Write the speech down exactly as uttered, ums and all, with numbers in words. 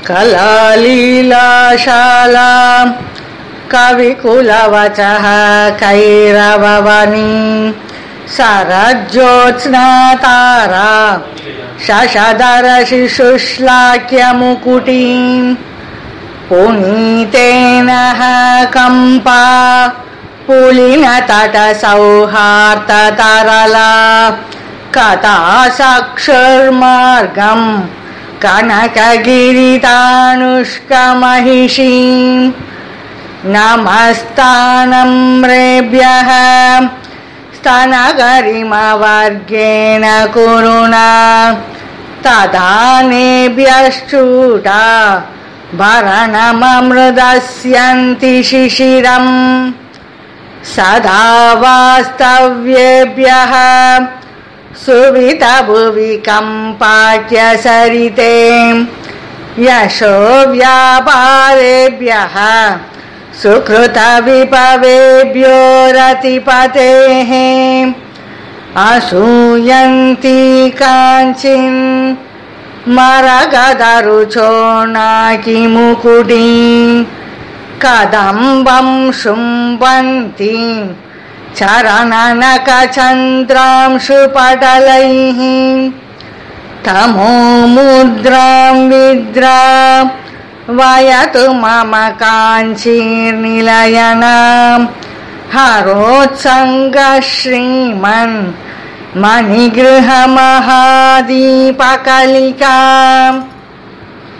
कलालीलाशाला कविकुलवचः कैरववनी सरज्योत्स्नातारा शशधरशिशुश्लाघ्यमुकुटीं पुनीतेन कम्पा पुलिनतटसौहार्दतरला कथाचक्षुर्मार्गं कनकगिरितानुष्कमहिषीं नमस्तानम्रेभ्यः स्तनगरिमवर्गेण कुरुणा तदानेभ्यश्चूटा भरणममृतस्यन्ति शिशिरम् सदा वास्तव्येभ्यः सुवितभुवि कम्पाख्यसरिते यशो व्यापारेभ्यः सुकृतविभवेभ्यो रतिपतेः असूयन्ति काञ्चिन् मरगदरुचो नाकिमुकुटीं कदम्बं शुम्भन्ति चरणनखचन्द्रांशुपटलैः तमो मुद्रां विद्रां वयतु मम काञ्चीर्निलयनां हरोत्सङ्गः श्रीमन् मणिगृहमहादीपकलिकाम्